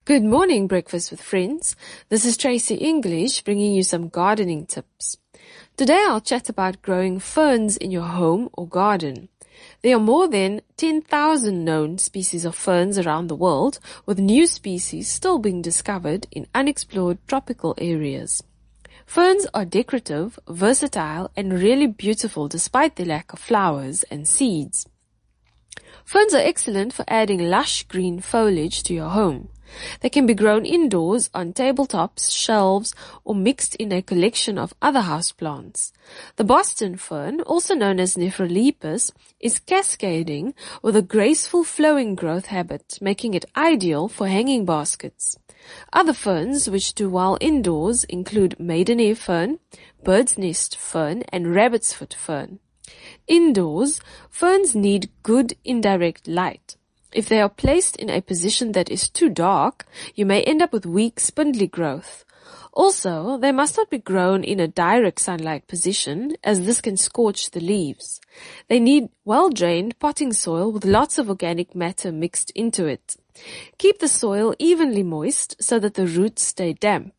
Good morning, Breakfast with Friends. This is Tracy English bringing you some gardening tips. Today I'll chat about growing ferns in your home or garden. There are more than 10,000 known species of ferns around the world, with new species still being discovered in unexplored tropical areas. Ferns are decorative, versatile, and really beautiful despite their lack of flowers and seeds. Ferns are excellent for adding lush green foliage to your home. They can be grown indoors on tabletops, shelves, or mixed in a collection of other houseplants. The Boston fern, also known as Nephrolepis, is cascading with a graceful flowing growth habit, making it ideal for hanging baskets. Other ferns which do well indoors include maidenhair fern, bird's nest fern, and rabbit's foot fern. Indoors, ferns need good indirect light. If they are placed in a position that is too dark, you may end up with weak, spindly growth. Also, they must not be grown in a direct sunlight position, as this can scorch the leaves. They need well-drained potting soil with lots of organic matter mixed into it. Keep the soil evenly moist so that the roots stay damp.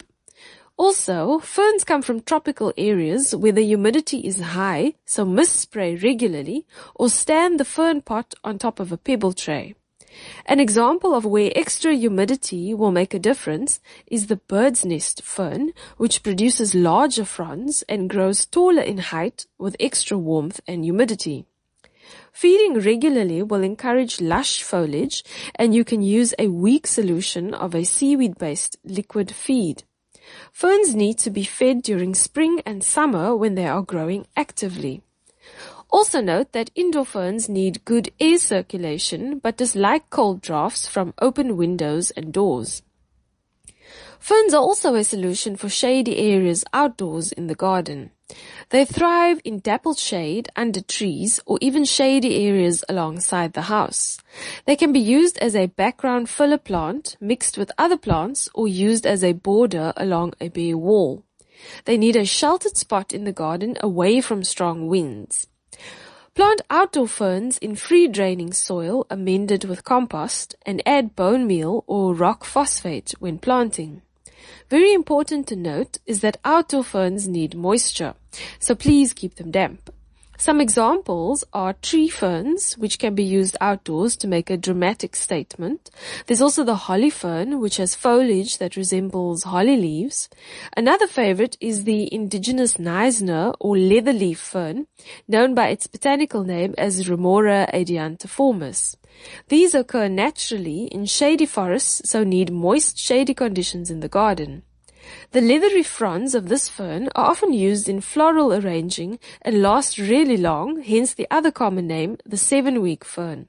Also, ferns come from tropical areas where the humidity is high, so mist spray regularly or stand the fern pot on top of a pebble tray. An example of where extra humidity will make a difference is the bird's nest fern, which produces larger fronds and grows taller in height with extra warmth and humidity. Feeding regularly will encourage lush foliage, and you can use a weak solution of a seaweed-based liquid feed. Ferns need to be fed during spring and summer when they are growing actively. Also note that indoor ferns need good air circulation but dislike cold drafts from open windows and doors. Ferns are also a solution for shady areas outdoors in the garden. They thrive in dappled shade under trees or even shady areas alongside the house. They can be used as a background filler plant mixed with other plants or used as a border along a bare wall. They need a sheltered spot in the garden away from strong winds. Plant outdoor ferns in free-draining soil amended with compost and add bone meal or rock phosphate when planting. Very important to note is that outdoor ferns need moisture, so please keep them damp. Some examples are tree ferns, which can be used outdoors to make a dramatic statement. There's also the holly fern, which has foliage that resembles holly leaves. Another favorite is the indigenous Neisner or leatherleaf fern, known by its botanical name as Remora adiantiformis. These occur naturally in shady forests, so need moist, shady conditions in the garden. The leathery fronds of this fern are often used in floral arranging and last really long, hence the other common name, the 7-week fern.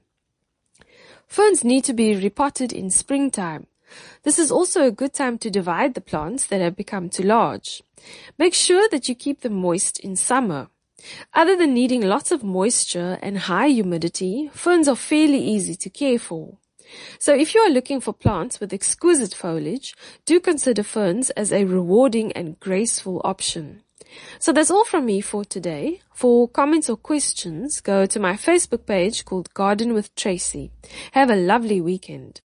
Ferns need to be repotted in springtime. This is also a good time to divide the plants that have become too large. Make sure that you keep them moist in summer. Other than needing lots of moisture and high humidity, ferns are fairly easy to care for. So if you are looking for plants with exquisite foliage, do consider ferns as a rewarding and graceful option. So that's all from me for today. For comments or questions, go to my Facebook page called Garden with Tracy. Have a lovely weekend.